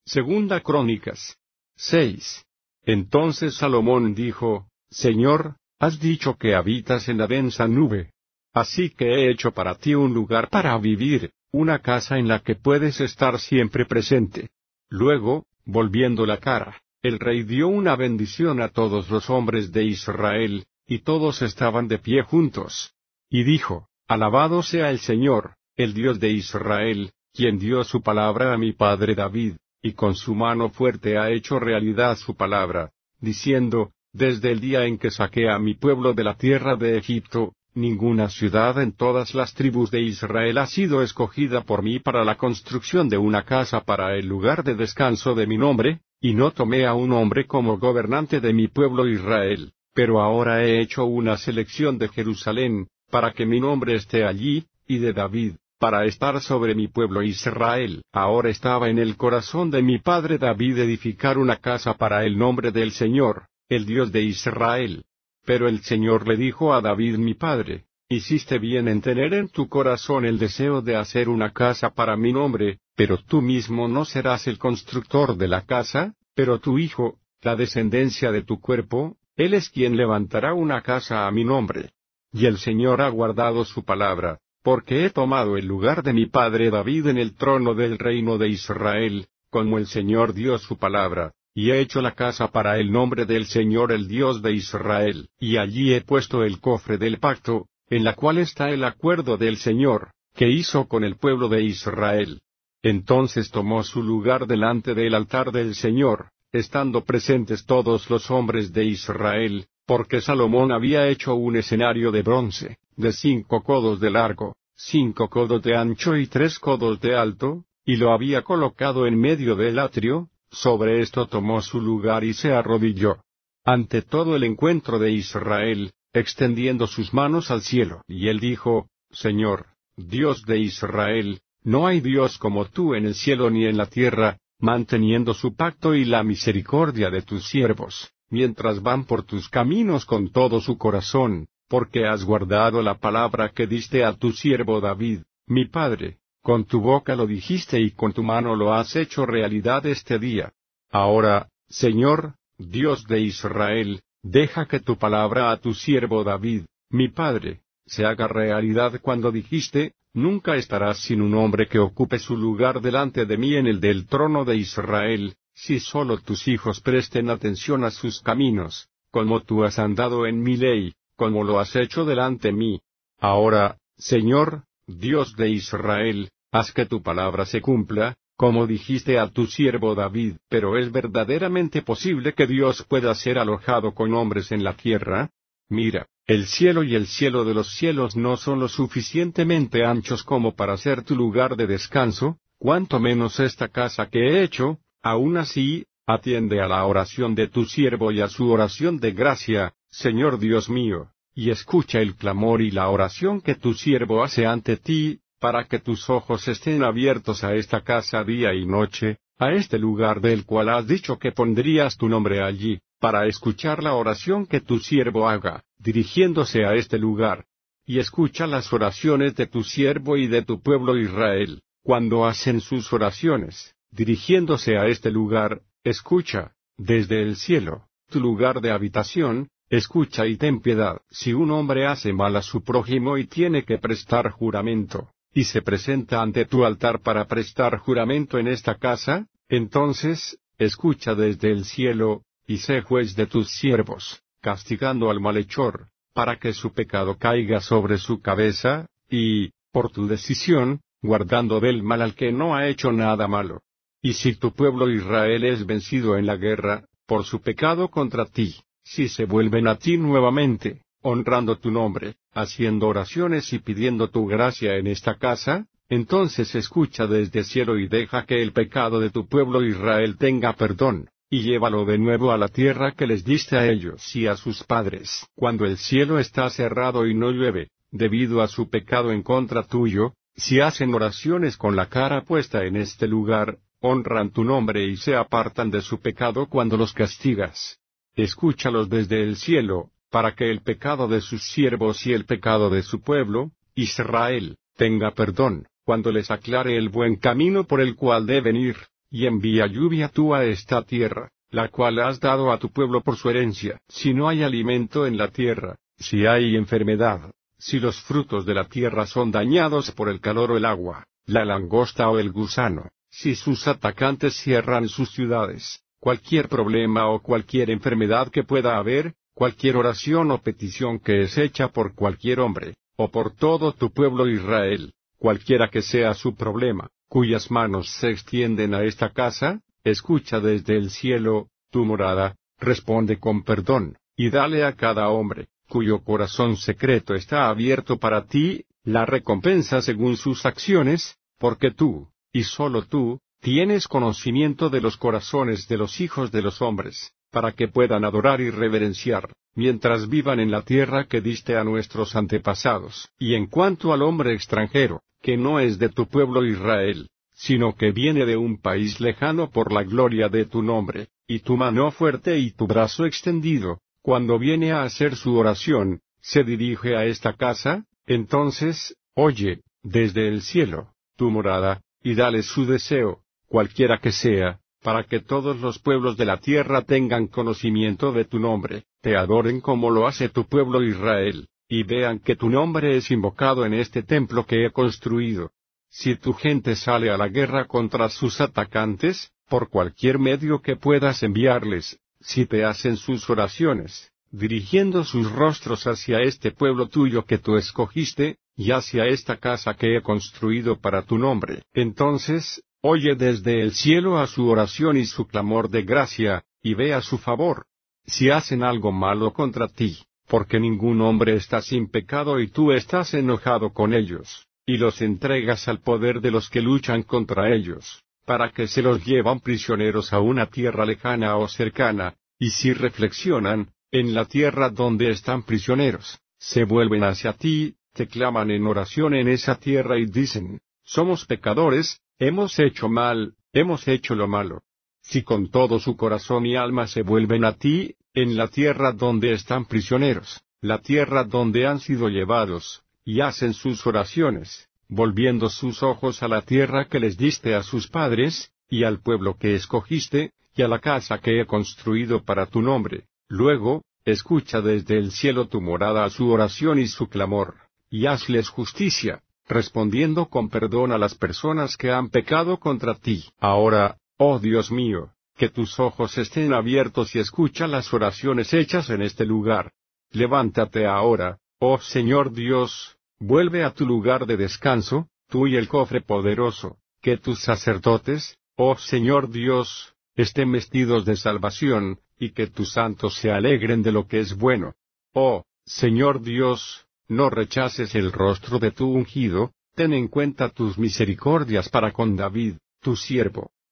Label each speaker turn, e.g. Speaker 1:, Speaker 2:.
Speaker 1: Segunda Crónicas 6. Entonces Salomón dijo: Señor, has dicho que habitas en la densa nube. Así que he hecho para ti un lugar para vivir, una casa en la que puedes estar siempre presente. Luego, volviendo la cara, el rey dio una bendición a todos los hombres de Israel, y todos estaban de pie juntos. Y dijo: Alabado sea el Señor, el Dios de Israel, quien dio su palabra a mi padre David, y con su mano fuerte ha hecho realidad su palabra, diciendo: Desde el día en que saqué a mi pueblo de la tierra de Egipto, ninguna ciudad en todas las tribus de Israel ha sido escogida por mí para la construcción de una casa para el lugar de descanso de mi nombre, y no tomé a un hombre como gobernante de mi pueblo Israel, pero ahora he hecho una selección de Jerusalén, para que mi nombre esté allí, y de David, para estar sobre mi pueblo Israel. Ahora estaba en el corazón de mi padre David edificar una casa para el nombre del Señor, el Dios de Israel. Pero el Señor le dijo a David mi padre: Hiciste bien en tener en tu corazón el deseo de hacer una casa para mi nombre, pero tú mismo no serás el constructor de la casa, pero tu hijo, la descendencia de tu cuerpo, él es quien levantará una casa a mi nombre. Y el Señor ha guardado su palabra, porque he tomado el lugar de mi padre David en el trono del reino de Israel, como el Señor dio su palabra. Y he hecho la casa para el nombre del Señor el Dios de Israel, y allí he puesto el cofre del pacto, en la cual está el acuerdo del Señor, que hizo con el pueblo de Israel. Entonces tomó su lugar delante del altar del Señor, estando presentes todos los hombres de Israel, porque Salomón había hecho un escenario de bronce, de 5 codos de largo, 5 codos de ancho y 3 codos de alto, y lo había colocado en medio del atrio. Sobre esto tomó su lugar y se arrodilló ante todo el encuentro de Israel, extendiendo sus manos al cielo. Y él dijo: Señor, Dios de Israel, no hay Dios como tú en el cielo ni en la tierra, manteniendo su pacto y la misericordia de tus siervos, mientras van por tus caminos con todo su corazón, porque has guardado la palabra que diste a tu siervo David, mi padre. Con tu boca lo dijiste y con tu mano lo has hecho realidad este día. Ahora, Señor, Dios de Israel, deja que tu palabra a tu siervo David, mi padre, se haga realidad cuando dijiste: Nunca estarás sin un hombre que ocupe su lugar delante de mí en el del trono de Israel, si solo tus hijos presten atención a sus caminos, como tú has andado en mi ley, como lo has hecho delante mí. Ahora, Señor, Dios de Israel, haz que tu palabra se cumpla, como dijiste a tu siervo David. ¿Pero es verdaderamente posible que Dios pueda ser alojado con hombres en la tierra? Mira, el cielo y el cielo de los cielos no son lo suficientemente anchos como para ser tu lugar de descanso, cuanto menos esta casa que he hecho. Aun así, atiende a la oración de tu siervo y a su oración de gracia, Señor Dios mío, y escucha el clamor y la oración que tu siervo hace ante ti, para que tus ojos estén abiertos a esta casa día y noche, a este lugar del cual has dicho que pondrías tu nombre allí, para escuchar la oración que tu siervo haga, dirigiéndose a este lugar. Y escucha las oraciones de tu siervo y de tu pueblo Israel, cuando hacen sus oraciones, dirigiéndose a este lugar. Escucha, desde el cielo, tu lugar de habitación. Escucha y ten piedad. Si un hombre hace mal a su prójimo y tiene que prestar juramento, y se presenta ante tu altar para prestar juramento en esta casa, entonces, escucha desde el cielo, y sé juez de tus siervos, castigando al malhechor, para que su pecado caiga sobre su cabeza, y, por tu decisión, guardando del mal al que no ha hecho nada malo. Y si tu pueblo Israel es vencido en la guerra, por su pecado contra ti, si se vuelven a ti nuevamente, honrando tu nombre, haciendo oraciones y pidiendo tu gracia en esta casa, entonces escucha desde el cielo y deja que el pecado de tu pueblo Israel tenga perdón, y llévalo de nuevo a la tierra que les diste a ellos y a sus padres. Cuando el cielo está cerrado y no llueve, debido a su pecado en contra tuyo, si hacen oraciones con la cara puesta en este lugar, honran tu nombre y se apartan de su pecado cuando los castigas. Escúchalos desde el cielo, para que el pecado de sus siervos y el pecado de su pueblo, Israel, tenga perdón, cuando les aclare el buen camino por el cual deben ir, y envía lluvia tú a esta tierra, la cual has dado a tu pueblo por su herencia. Si no hay alimento en la tierra, si hay enfermedad, si los frutos de la tierra son dañados por el calor o el agua, la langosta o el gusano, si sus atacantes cierran sus ciudades, cualquier problema o cualquier enfermedad que pueda haber, cualquier oración o petición que es hecha por cualquier hombre, o por todo tu pueblo Israel, cualquiera que sea su problema, cuyas manos se extienden a esta casa, escucha desde el cielo, tu morada, responde con perdón, y dale a cada hombre, cuyo corazón secreto está abierto para ti, la recompensa según sus acciones, porque tú, y sólo tú, tienes conocimiento de los corazones de los hijos de los hombres, para que puedan adorar y reverenciar, mientras vivan en la tierra que diste a nuestros antepasados. Y en cuanto al hombre extranjero, que no es de tu pueblo Israel, sino que viene de un país lejano por la gloria de tu nombre, y tu mano fuerte y tu brazo extendido, cuando viene a hacer su oración, se dirige a esta casa, entonces, oye, desde el cielo, tu morada, y dale su deseo, cualquiera que sea, para que todos los pueblos de la tierra tengan conocimiento de tu nombre, te adoren como lo hace tu pueblo Israel, y vean que tu nombre es invocado en este templo que he construido. Si tu gente sale a la guerra contra sus atacantes, por cualquier medio que puedas enviarles, si te hacen sus oraciones, dirigiendo sus rostros hacia este pueblo tuyo que tú escogiste, y hacia esta casa que he construido para tu nombre, entonces, oye desde el cielo a su oración y su clamor de gracia, y ve a su favor. Si hacen algo malo contra ti, porque ningún hombre está sin pecado y tú estás enojado con ellos, y los entregas al poder de los que luchan contra ellos, para que se los llevan prisioneros a una tierra lejana o cercana, y si reflexionan, en la tierra donde están prisioneros, se vuelven hacia ti, te claman en oración en esa tierra y dicen, somos pecadores, hemos hecho mal, hemos hecho lo malo. Si con todo su corazón y alma se vuelven a ti, en la tierra donde están prisioneros, la tierra donde han sido llevados, y hacen sus oraciones, volviendo sus ojos a la tierra que les diste a sus padres, y al pueblo que escogiste, y a la casa que he construido para tu nombre, luego, escucha desde el cielo tu morada a su oración y su clamor, y hazles justicia, respondiendo con perdón a las personas que han pecado contra ti. Ahora, oh Dios mío, que tus ojos estén abiertos y escucha las oraciones hechas en este lugar. Levántate ahora, oh Señor Dios, vuelve a tu lugar de descanso, tú y el cofre poderoso, que tus sacerdotes, oh Señor Dios, estén vestidos de salvación, y que tus santos se alegren de lo que es bueno. Oh, Señor Dios, no rechaces el rostro de tu ungido, ten en cuenta tus misericordias para con David, tu siervo,